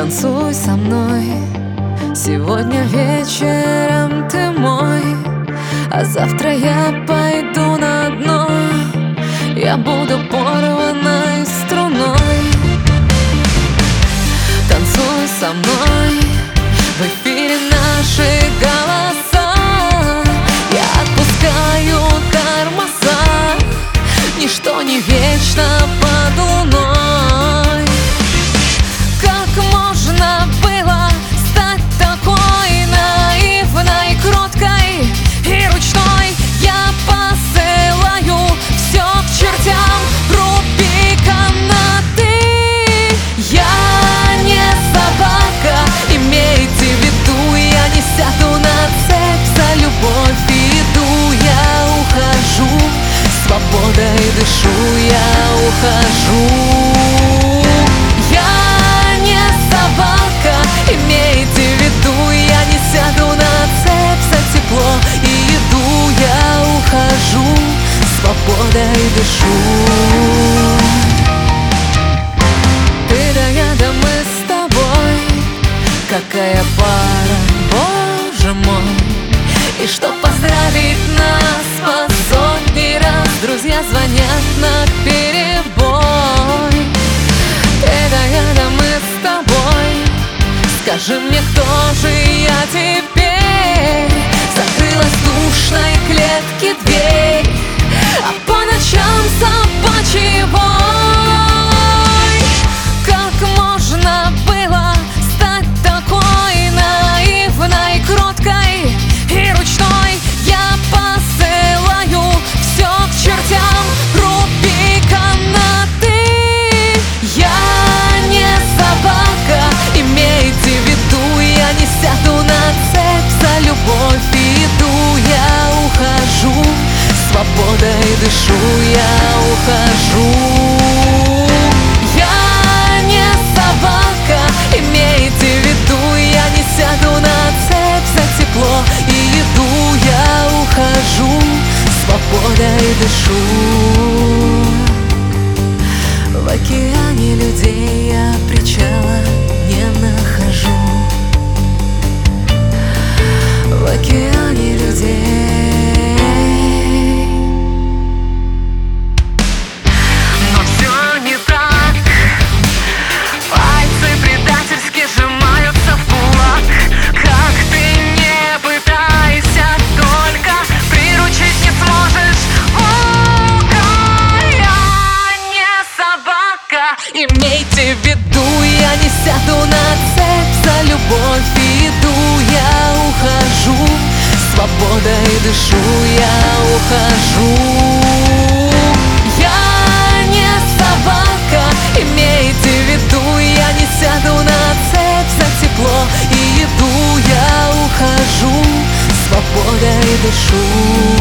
Танцуй со мной, сегодня вечером ты мой, а завтра я пойду на дно, я буду порванной струной. Танцуй со мной, в эфире наши голоса, я отпускаю тормоза, ничто не вечно под луной. Как можно было стать такой наивной, кроткой и ручной? Я посылаю все к чертям, руби канаты. Я не собака, имейте в виду, я не сяду на цепь, за любовь иду. Я ухожу, свободой дышу, я ухожу. Я не собака, имейте в виду, я не сяду на цепь, за тепло и еду. Я ухожу, свободой дышу. Ты да я, да мы с тобой, какая пара, боже мой. И чтоб поздравить нас по сотни раз, друзья звонят на перебой. Ты да я, да мы с тобой, скажи мне, кто же я теперь? Закрылась в душной клетке дверь, а по ночам собачий вой. Как можно было стать такой наивной, кроткой и ручной? Я посылаю все к чертям, руби канаты. Я не собака, имейте в виду, я не сяду на цепь, за любовь иду. Я ухожу, свободой дышу, я ухожу. Я не собака, имейте в виду, я не сяду на цепь, за тепло и еду. Я ухожу, свободой дышу. В океане людей я причала не нахожу. В океане людей. Но все не так. Пальцы предательски сжимаются в кулак. Как ты не пытайся, только приручить не сможешь волка. Я не собака, Имейте в виду, я не сяду на цепь, за любовь иду. Я ухожу, свободой дышу, я ухожу. Я не собака, имейте в виду, я не сяду на цепь, за тепло и еду. Я ухожу, свободой дышу.